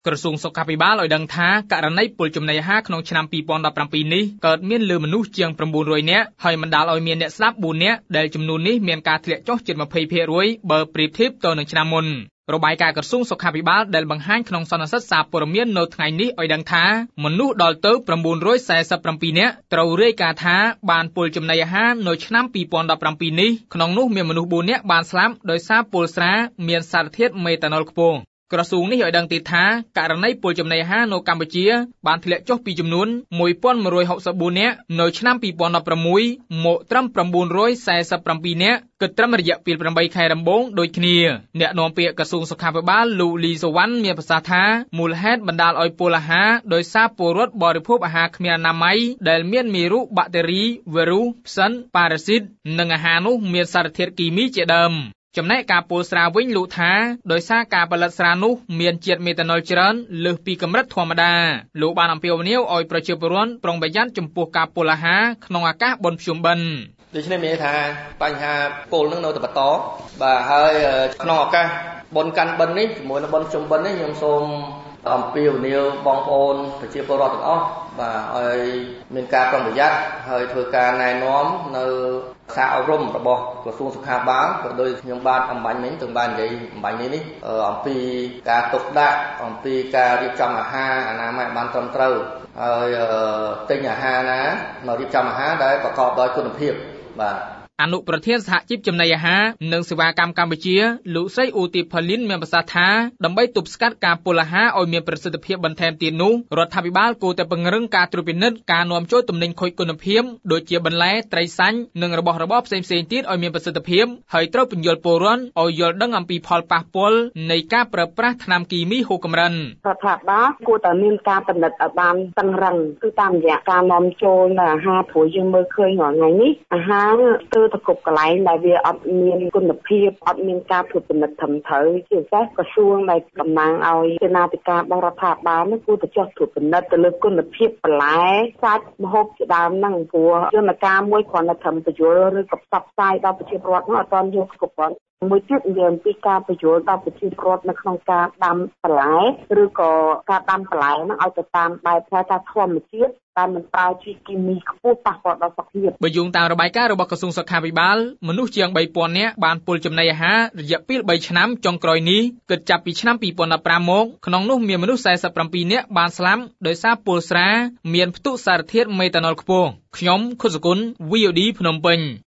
ក្រសួងសុខាភិបាលឲ្យដឹងថាករណីពុលចំណីអាហារក្នុងឆ្នាំ2017នេះកើតមានលើមនុស្សជាង900នាក់ហើយបណ្ដាលឲ្យមានអ្នកស្លាប់4នាក់ដែលចំនួននេះមានការធ្លាក់ចុះជិត 20% បើប្រៀបធៀបទៅនឹងឆ្នាំមុនរបាយការណ៍ក្រសួងសុខាភិបាលដែលបង្ហាញក្នុងសន្និសីទសារព័ត៌មាននៅថ្ងៃនេះឲ្យដឹងថាមនុស្សដល់ទៅ947នាក់ត្រូវរាយការណ៍ថាបានពុលចំណីអាហារនៅឆ្នាំ2017នេះក្នុងនោះមានមនុស្ស4នាក់បានស្លាប់ដោយសារពុលស្រាមានសារធាតុមេតាណុលខ្ពស់ក្រសួងនេះឲ្យដឹងទៀតថាករណីពុលចំណីអាហារនៅកម្ពុជាបានធ្លាក់ចុះពីចំនួន1164នាក់នៅឆ្នាំ2016មកត្រឹម947នាក់គិតត្រឹមរយៈពេល8ខែដំបូងដូចគ្នាអ្នកនាំពាក្យក្រសួងសុខាភិបាលលោកលីសវណ្ណមានប្រសាសន៍ថាមូលហេតុបណ្ដាលឲ្យពុលអាហារដោយសារពលរដ្ឋបរិភោគអាហារគ្មានអនាម័យដែលមានមេរោគបាក់តេរីវីរុសផ្សិនប៉ារ៉ាស៊ីតនិងអាហារនោះមានសារធាតុគីមីជាដើមចំណែកការពុលស្រាវិញលោកថាដោយសារការផលិតស្រានោះមានជាតិមេតាណុលច្រើនលើសពីកម្រិតធម្មតាលោកបានអំពាវនាវឲ្យប្រជាពលរដ្ឋប្រុងប្រយ័ត្នចំពោះការពុលអាហារក្នុងឱកាសបុណ្យភ្ជុំបិណ្ឌដូច្នេះមានថាបញ្ហាពុលនឹងនៅតែបន្តបាទហើយក្នុងឱកាសបុណ្យកាន់បិណ្ឌនេះជាមួយនឹងបុណ្យភ្ជុំបិណ្ឌនេះខ្ញុំសូមអំពាវនាវបងប្អូនប្រជាពលរដ្ឋទាំងអស់បាទឲ្យមានការប្រុងប្រយ័ត្នហើយធ្វើការណែនាំនៅសារអប់រំរបស់ក្រសួងសុខាភិបាលក៏ដោយខ្ញុំបាទអំបញ្ញមិញទាំងបាននិយាយអំបញ្ញនេះអំពីការទុកដាក់អំពីការរៀបចំអាហារអនាម័យបានត្រឹមត្រូវហើយទិញអាហារណាមករៀបចំអាហារដែលប្រកបដោយគុណភាពបាទអនុប្រធានសហជីពចំណីអាហារនិងសេវាកម្មកម្ពុជាលោកស្រីអូទីផាលីនមានប្រសាសន៍ថាដើម្បីទប់ស្កាត់ការពុលអាហារឲ្យមានប្រសិទ្ធភាពបន្ថែមទៀតនោះរដ្ឋាភិបាលគួរតែពង្រឹងការត្រួតពិនិត្យការនាំចូលទំនិញខូចគុណភាពដូចជាបន្លែត្រីសាញ់និងរបស់របរផ្សេងៗទៀតឲ្យមានប្រសិទ្ធភាពហើយត្រូវពន្យល់ពលរដ្ឋឲ្យយល់ដឹងអំពីផលប៉ះពាល់នៃការប្រើប្រាស់ថ្នាំគីមីហូរកម្រិនរដ្ឋាភិបាលគួរតែមានការពិនិត្យឲ្យបានតឹងរ៉ឹងគឺតាមរយៈការនាំចូលនៅអាហារព្រោះយើងមើលឃើញរាល់ថ្ងៃនេះអាហារទៅគ្រប់កន្លែងដែលវាអត់មានគុណភាពអត់មានការត្រួតពិនិត្យត្រឹមត្រូវជាពិសេសក្រសួងដែលតំណាងឲ្យសេនាធិការរបស់រដ្ឋាភិបាលនេះគួរតែចុះត្រួតពិនិត្យទៅលើគុណភាពបន្លែសាច់ម្ហូបជាដើមហ្នឹងព្រោះយន្តការមួយគ្រាន់តែត្រឹមបញ្យល់ឬក៏ផ្សព្វផ្សាយដល់ប្រជាពលរដ្ឋនោះអត់ទាន់យកគ្រប់គ្រាន់មួយទៀតនិយាយអំពីការបញ្យល់ដល់ប្រជាពលរដ្ឋនៅក្នុងការដាំបន្លែឬក៏ការដាំបន្លែហ្នឹងឲ្យទៅតាមបែបថាធម្មជាតិតែមិនប្រើជីគីមីខ្ពស់ប៉ះពាល់ដល់សុខភាពបើយោងតាមរបាយការណ៍របស់ក្រសួងសុខាភិបាលមនុស្សជាង 3000 នាក់បានពុលចំណីអាហាររយៈពេល3ឆ្នាំចុងក្រោយនេះគិតចាប់ពីឆ្នាំ2015មកក្នុងនោះមានមនុស្ស47នាក់បានស្លាប់ដោយសារពុលស្រាមានផ្ទុកសារធាតុមេតាណុលខ្ពស់ខ្ញុំខុសសុគន្ធ VOD ភ្នំពេញ